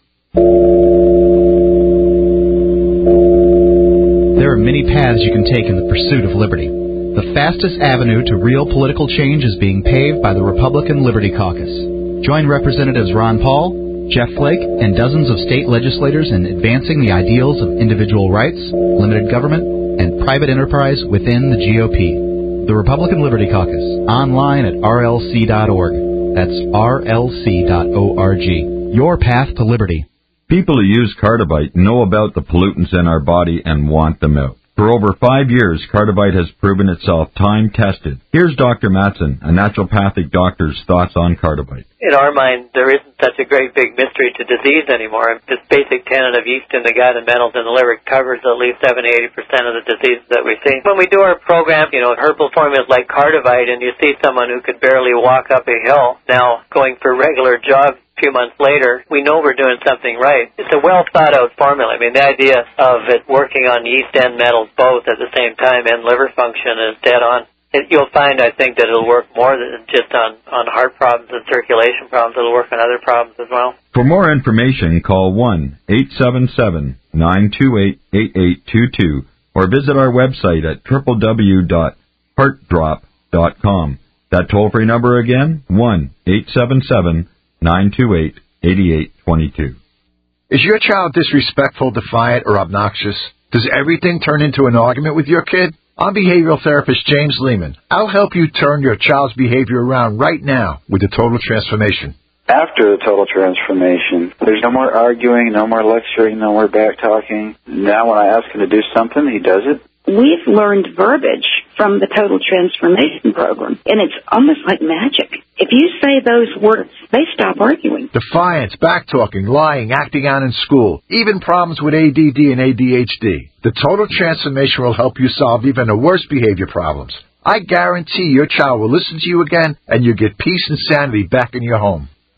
There are many paths you can take in the pursuit of liberty. The fastest avenue to real political change is being paved by the Republican Liberty Caucus. Join Representatives Ron Paul, Jeff Flake, and dozens of state legislators in advancing the ideals of individual rights, limited government, and private enterprise within the G O P. The Republican Liberty Caucus, online at R L C dot org. That's R L C dot org. Your path to liberty. People who use Cardivite know about the pollutants in our body and want them out. For over five years, Cardivite has proven itself time-tested. Here's Doctor Matson, a naturopathic doctor's thoughts on Cardivite. In our mind, there isn't such a great big mystery to disease anymore. This basic tenet of yeast in the gut and metals in the liver covers at least seventy to eighty percent of the diseases that we see. When we do our program, you know, herbal formulas like Cardivite, and you see someone who could barely walk up a hill now going for regular jogs a few months later, we know we're doing something right. It's a well-thought-out formula. I mean, the idea of it working on yeast and metals both at the same time and liver function is dead on. It, you'll find, I think, that it'll work more than just on, on heart problems and circulation problems. It'll work on other problems as well. For more information, call one eight seven seven, nine two eight, eight eight two two or visit our website at w w w dot heart drop dot com. That toll-free number again, one eight seven seven, nine two eight, eight eight two two. Is your child disrespectful, defiant, or obnoxious? Does everything turn into an argument with your kid? I'm behavioral therapist James Lehman. I'll help you turn your child's behavior around right now with the Total Transformation. After the Total Transformation, there's no more arguing, no more lecturing, no more back-talking. Now when I ask him to do something, he does it. We've learned verbiage from the Total Transformation Program, and it's almost like magic. If you say those words, they stop arguing. Defiance, back-talking, lying, acting out in school, even problems with A D D and A D H D. The Total Transformation will help you solve even the worst behavior problems. I guarantee your child will listen to you again, and you'll get peace and sanity back in your home.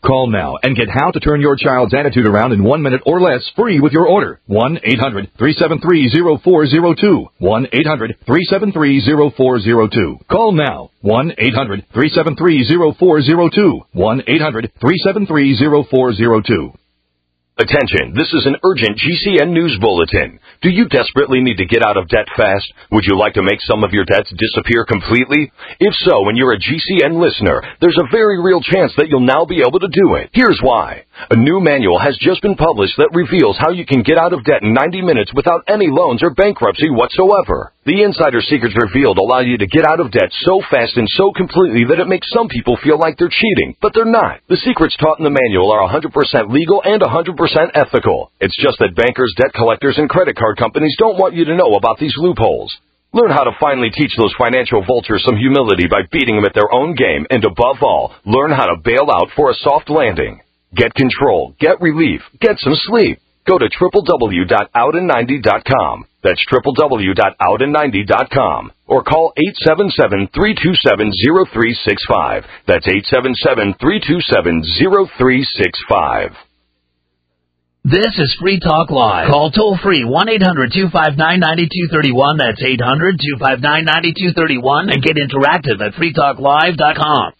Call now and get how to turn your child's attitude around in one minute or less free with your order. one eight hundred three seven three zero four zero two. one eight hundred three seven three zero four zero two. Call now. one eight hundred three seven three zero four zero two. one eight hundred three seven three zero four zero two. Attention, this is an urgent G C N news bulletin. Do you desperately need to get out of debt fast? Would you like to make some of your debts disappear completely? If so, and you're a G C N listener, there's a very real chance that you'll now be able to do it. Here's why. A new manual has just been published that reveals how you can get out of debt in ninety minutes without any loans or bankruptcy whatsoever. The insider secrets revealed allow you to get out of debt so fast and so completely that it makes some people feel like they're cheating, but they're not. The secrets taught in the manual are one hundred percent legal and one hundred percent ethical. It's just that bankers, debt collectors, and credit card companies don't want you to know about these loopholes. Learn how to finally teach those financial vultures some humility by beating them at their own game, and above all, learn how to bail out for a soft landing. Get control, get relief, get some sleep. Go to w w w dot out in ninety dot com. That's w w w dot out in ninety dot com. Or call eight seven seven, three two seven, zero three six five. That's eight seven seven, three two seven, zero three six five. This is Free Talk Live. Call toll-free one eight hundred two five nine nine two three one. That's eight hundred two five nine nine two three one. And get interactive at free talk live dot com.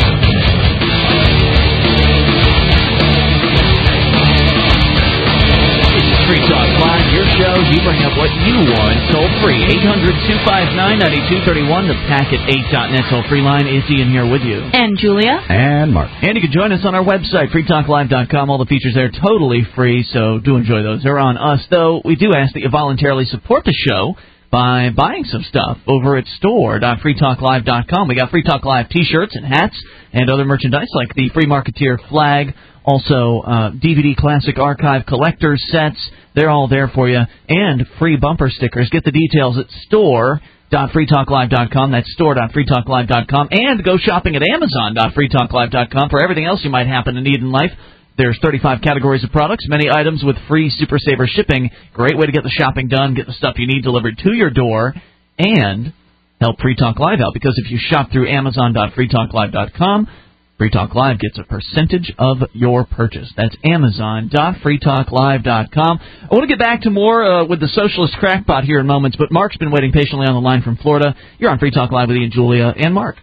Free Talk Live, your show. You bring up what you want. Toll free. eight hundred two five nine nine two three one. The packet eight dot net toll free line. Is Ian here with you. And Julia. And Mark. And you can join us on our website, free talk live dot com. All the features there totally free, so do enjoy those. They're on us, though. We do ask that you voluntarily support the show by buying some stuff over at store dot free talk live dot com. We got Free Talk Live t-shirts and hats and other merchandise like the Free Marketeer flag. Also, uh, D V D Classic Archive collector sets. They're all there for you. And free bumper stickers. Get the details at store dot free talk live dot com. That's store dot free talk live dot com. And go shopping at amazon dot free talk live dot com for everything else you might happen to need in life. There's thirty-five categories of products, many items with free Super Saver shipping. Great way to get the shopping done, get the stuff you need delivered to your door, and help Free Talk Live out. Because if you shop through amazon dot free talk live dot com, Free Talk Live gets a percentage of your purchase. That's amazon dot free talk live dot com. I want to get back to more uh, with the socialist crackpot here in moments, but Mark's been waiting patiently on the line from Florida. You're on Free Talk Live with Ian, Julia, and Mark.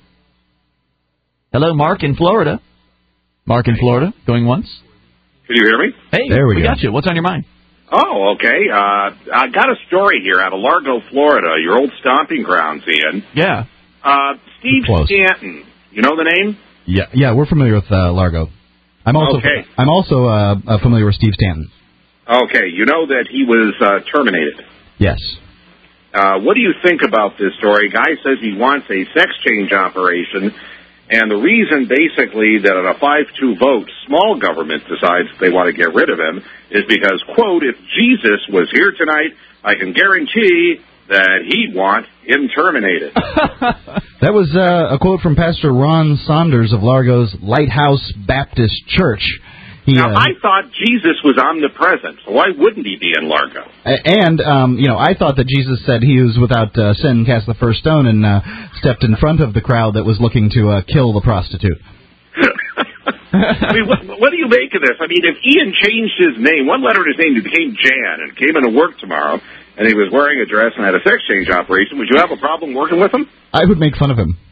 Hello, Mark in Florida. Mark in Florida, going once. Can you hear me? Hey, there we, we go. got you. What's on your mind? Oh, okay. Uh, I got a story here out of Largo, Florida, your old stomping grounds, Ian. Yeah. Uh, Steve Close. Stanton. You know the name? Yeah, yeah, we're familiar with uh, Largo. I'm also Okay. I'm also uh, uh, familiar with Steve Stanton. Okay, you know that he was uh, terminated. Yes. Uh, what do you think about this story? Guy says he wants a sex change operation, and the reason basically that on a five two vote, small government decides they want to get rid of him is because, quote, if Jesus was here tonight, I can guarantee that he'd want him terminated. That was uh, a quote from Pastor Ron Saunders of Largo's Lighthouse Baptist Church. He, now, uh, I thought Jesus was omnipresent, so why wouldn't he be in Largo? And, um, you know, I thought that Jesus said he was without uh, sin, cast the first stone, and uh, stepped in front of the crowd that was looking to uh, kill the prostitute. I mean, what, what do you make of this? I mean, if Ian changed his name, one letter in his name, he became Jan, and came into work tomorrow, and he was wearing a dress and had a sex change operation, would you have a problem working with him? I would make fun of him.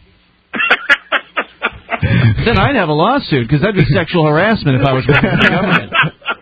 Then I'd have a lawsuit, because that'd be sexual harassment if I was working for the government.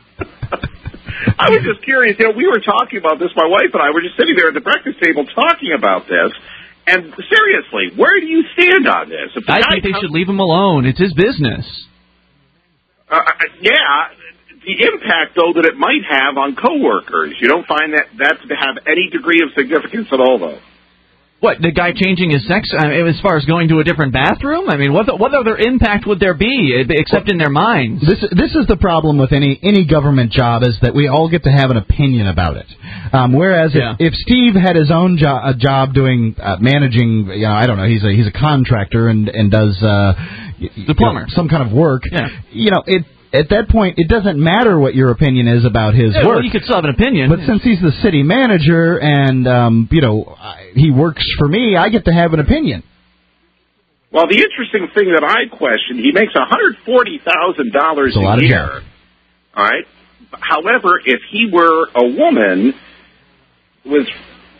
I was just curious. You know, we were talking about this, my wife and I were just sitting there at the breakfast table talking about this, and seriously, where do you stand on this? If the I guy think they comes- should leave him alone. It's his business. Uh, yeah, the impact, though, that it might have on coworkers, you don't find that that to have any degree of significance at all, though? What, the guy changing his sex, I mean, as far as going to a different bathroom? I mean, what the, what other impact would there be, except in their minds? This this is the problem with any any government job, is that we all get to have an opinion about it. Um, whereas Yeah. if, if Steve had his own jo- a job doing uh, managing, you know, I don't know, he's a he's a contractor and and does uh, the plumber, you know, some kind of work. Yeah. You know, it. At that point, it doesn't matter what your opinion is about his Yeah, work. well, you could still have an opinion. But since he's the city manager and, um, you know, I- he works for me, I get to have an opinion. Well, the interesting thing that I questioned, he makes one hundred forty thousand dollars a lot a of year. jack. All right. However, if he were a woman with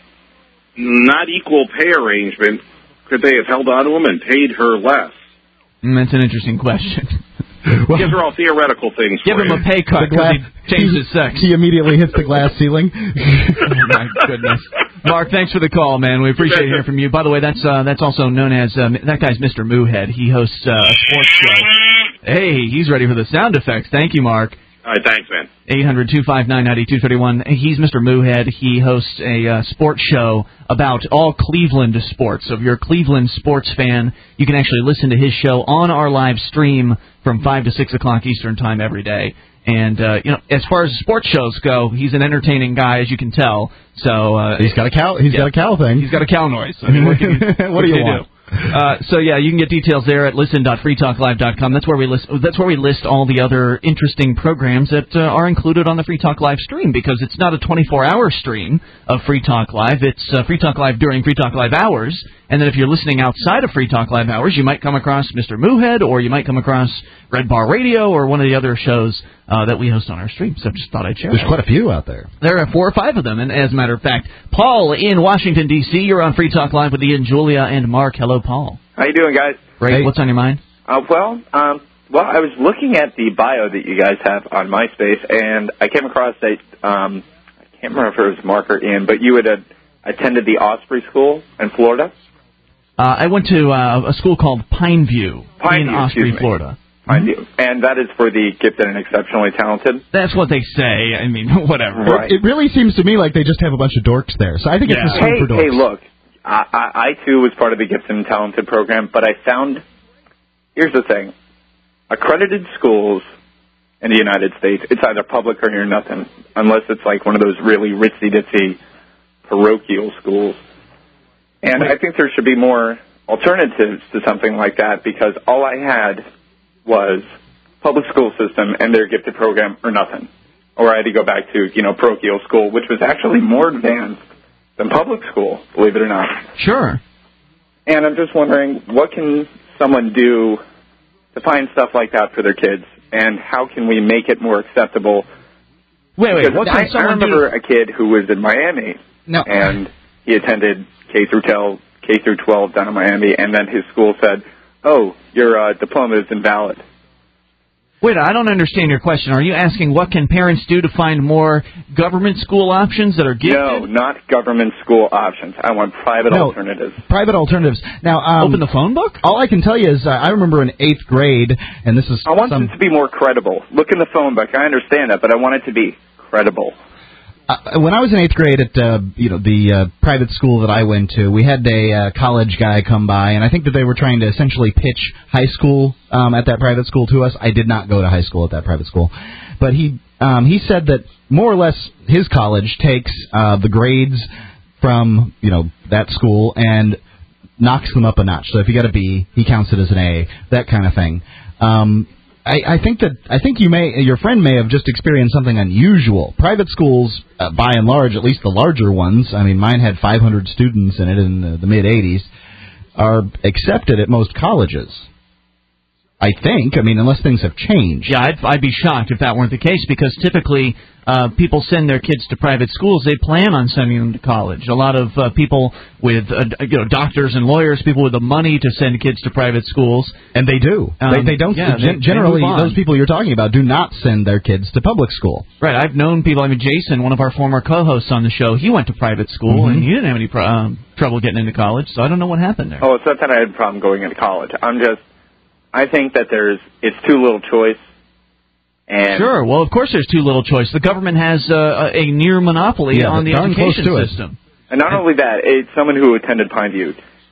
not equal pay arrangement, could they have held on to him and paid her less? Mm, that's an interesting question. Well, These are all theoretical things. Give for him you. a pay cut because he changed his sex. He immediately hits the glass ceiling. Oh, my goodness. Mark, thanks for the call, man. We appreciate hearing from you. By the way, that's uh, that's also known as, um, that guy's Mister Moohead. He hosts uh, a sports show. Hey, he's ready for the sound effects. Thank you, Mark. All right, thanks, man. eight hundred two five nine nine two three one. He's Mister Moohead. He hosts a uh, sports show about all Cleveland sports. So if you're a Cleveland sports fan, you can actually listen to his show on our live stream from five to six o'clock Eastern Time every day. And, uh, you know, as far as sports shows go, he's an entertaining guy, as you can tell. So uh, He's got a cow. He's yeah. got a cow thing. He's got a cow noise. I mean, what, can you, what, what do you can want? do? Uh, so yeah, you can get details there at listen dot free talk live dot com. That's where we list. That's where we list all the other interesting programs that uh, are included on the Free Talk Live stream, because it's not a twenty-four hour stream of Free Talk Live. It's uh, Free Talk Live during Free Talk Live hours, and then if you're listening outside of Free Talk Live hours, you might come across Mister Moohead, or you might come across Red Bar Radio, or one of the other shows uh, that we host on our stream. So just thought I'd share. There's that. quite a few out there. There are four or five of them, and as a matter of fact, Paul in Washington D C, you're on Free Talk Live with Ian, Julia, and Mark. Hello, Paul. How you doing, guys? Great. Hey. What's on your mind? Uh, well, um, well, I was looking at the bio that you guys have on MySpace, and I came across a, um, I can't remember if it was Mark or Ian, but you had uh, attended the Osprey School in Florida? Uh, I went to uh, a school called Pineview, Pineview in Osprey, Florida. Pineview. And that is for the gifted and exceptionally talented? That's what they say. I mean, whatever. Right. It, it really seems to me like they just have a bunch of dorks there. So I think Yeah. it's a school Hey, for dorks. hey, look, I, I, I too was part of the gifted and talented program, but I found, here's the thing, accredited schools in the United States, it's either public or you're nothing, unless it's like one of those really ritzy-ditzy parochial schools. And I think there should be more alternatives to something like that, because all I had was public school system and their gifted program or nothing. Or I had to go back to, you know, parochial school, which was actually more advanced than public school, believe it or not. Sure. And I'm just wondering, what can someone do to find stuff like that for their kids, and how can we make it more acceptable? Wait, wait, Because what I, can I someone remember do? a kid who was in Miami, No. and he attended K through twelve, K through twelve down in Miami, and then his school said, "Oh, your uh, diploma is invalid." Wait, I don't understand your question. Are you asking what can parents do to find more government school options that are gifted? No, not government school options. I want private No. alternatives. Private alternatives. Now, um, Open the phone book? all I can tell you is uh, I remember in eighth grade, and this is I want some, it to be more credible. Look in the phone book. I understand that, but I want it to be credible. Uh, when I was in eighth grade at uh, you know the uh, private school that I went to, we had a uh, college guy come by, and I think that they were trying to essentially pitch high school um, at that private school to us. I did not go to high school at that private school, but he um, he said that more or less his college takes uh, the grades from you know that school and knocks them up a notch. So if you got a B, he counts it as an A, that kind of thing. Um, I, I think that I think you may your friend may have just experienced something unusual. Private schools, uh, by and large, at least the larger ones, I mean, mine had five hundred students in it in the, the mid eighties, are accepted at most colleges. I think. I mean, unless things have changed. Yeah, I'd, I'd be shocked if that weren't the case, because typically uh, people send their kids to private schools. They plan on sending them to college. A lot of uh, people with, uh, you know, doctors and lawyers, people with the money to send kids to private schools. And they do. Um, they, they don't. yeah, gen- they- generally, they move on. those people you're talking about do not send their kids to public school. Right, I've known people. I mean, Jason, one of our former co-hosts on the show, he went to private school, Mhm. and he didn't have any pro- um, trouble getting into college, so I don't know what happened there. Oh, it's not that I had a problem going into college. I'm just, I think that there's, it's too little choice. And Sure, well, of course there's too little choice. The government has uh, a near monopoly Yeah, on the darn close education to it. system. And not only that, it's someone who attended Pineview.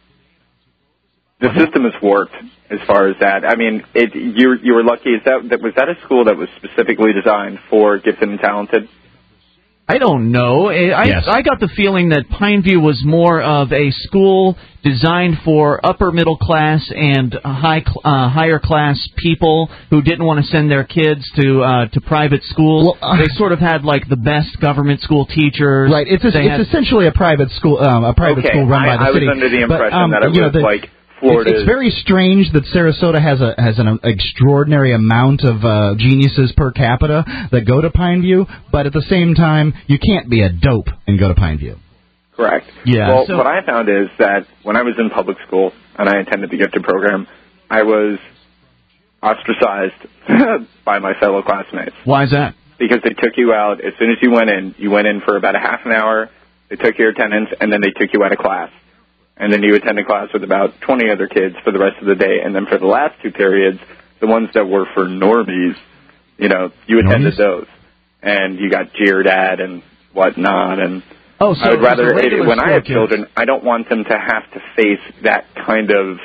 The system has worked as far as that. I mean, it, you you were lucky. Is that, that was that a school that was specifically designed for gifted and talented? I don't know. I, I- Yes. I got the feeling that Pineview was more of a school designed for upper middle class and high cl- uh, higher class people who didn't want to send their kids to uh, to private schools. Well, uh, they sort of had like the best government school teachers. Right. It's a, They it's had- essentially a private school, um, a private okay, school run I, by the I city. was under the But, impression um, that it you know, was the- like Florida. It's, it's very strange that Sarasota has a has an extraordinary amount of uh, geniuses per capita that go to Pineview, but at the same time, you can't be a dope and go to Pineview. Correct. Yeah. Well, so- what I found is that when I was in public school and I attended the gifted program, I was ostracized by my fellow classmates. Why is that? Because they took you out as soon as you went in. You went in for about a half an hour. They took your attendance, and then they took you out of class. And then you attended class with about twenty other kids for the rest of the day. And then for the last two periods, the ones that were for normies, you know, you attended Normies? those. And you got jeered at and whatnot. And Oh, so I would it was rather, the regular when I school have kids. children, I don't want them to have to face that kind of,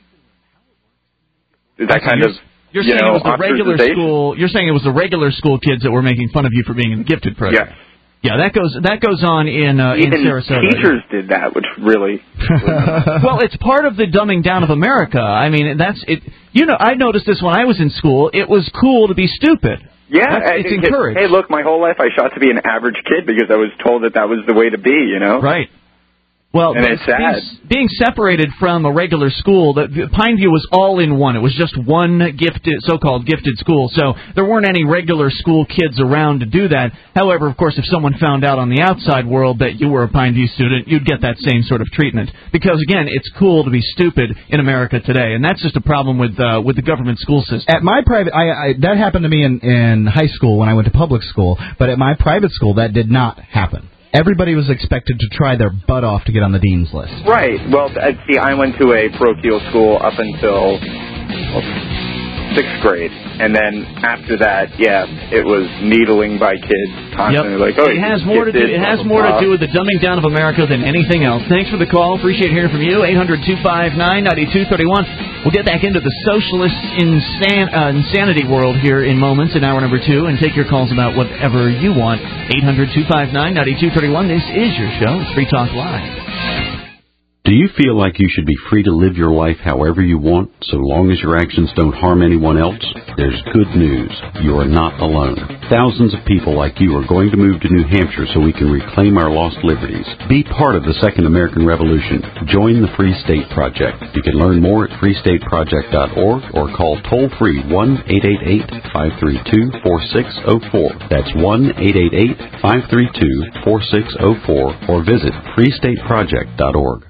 that kind you're, of, You're you saying know, it was the regular ostracization. school. You're saying it was the regular school kids that were making fun of you for being in the gifted program. Yes. Yeah, that goes that goes on in uh, in Even Sarasota. teachers did that, which really. Well, it's part of the dumbing down of America. I mean, that's it. You know, I noticed this when I was in school. It was cool to be stupid. Yeah, That's, I- it's I- encouraged. Hey, look, my whole life I shot to be an average kid because I was told that that was the way to be, you know? Right. Well, And it's being, sad. being separated from a regular school, the, the Pineview was all in one. It was just one gifted, so-called gifted school. So there weren't any regular school kids around to do that. However, of course, if someone found out on the outside world that you were a Pineview student, you'd get that same sort of treatment. Because again, it's cool to be stupid in America today, and that's just a problem with uh, with the government school system. At my private, I, I that happened to me in, in high school when I went to public school, but at my private school, that did not happen. Everybody was expected to try their butt off to get on the dean's list. Right. Well, uh, see, I went to a parochial school up until well, sixth grade. And then after that, yeah, it was needling by kids constantly. Like, oh, it has more to do. It has more to do with the dumbing down of America than anything else. Thanks for the call. Appreciate hearing from you. eight hundred two five nine nine two three one. We'll get back into the socialist insan- uh, insanity world here in moments in hour number two, and take your calls about whatever you want. eight hundred two five nine nine two three one. This is your show. It's Free Talk Live. Do you feel like you should be free to live your life however you want, so long as your actions don't harm anyone else? There's good news. You are not alone. Thousands of people like you are going to move to New Hampshire so we can reclaim our lost liberties. Be part of the Second American Revolution. Join the Free State Project. You can learn more at free state project dot org or call toll-free one eight eight eight, five three two, four six zero four. That's one eight eight eight, five three two, four six zero four or visit free state project dot org.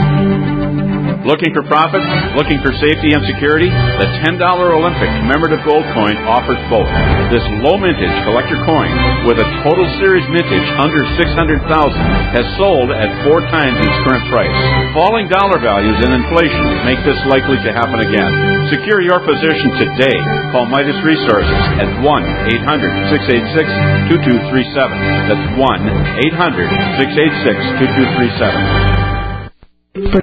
Looking for profit? Looking for safety and security? The ten dollar Olympic commemorative gold coin offers both. This low mintage collector coin with a total series mintage under six hundred thousand dollars has sold at four times its current price. Falling dollar values and inflation make this likely to happen again. Secure your position today. Call Midas Resources at one eight hundred, six eight six, two two three seven. That's one eight hundred, six eight six, two two three seven.